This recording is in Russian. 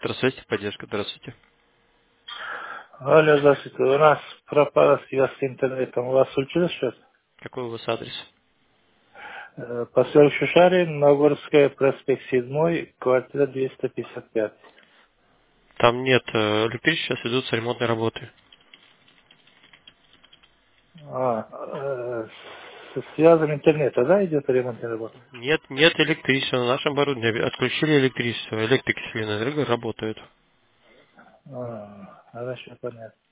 Здравствуйте, поддержка, здравствуйте. Алло, здравствуйте. У нас пропала связь с интернетом. У вас случилось что-то? Какой у вас адрес? Поселок Шушарин, Нагорская, проспект 7, квартира 255. Там нет электричества, сейчас ведутся ремонтные работы. С связью интернета, да, идет ремонтная работа? Нет электричества на нашем оборудовании. Отключили электричество. Электрики с Ленэнерго работают. Хорошо, понятно.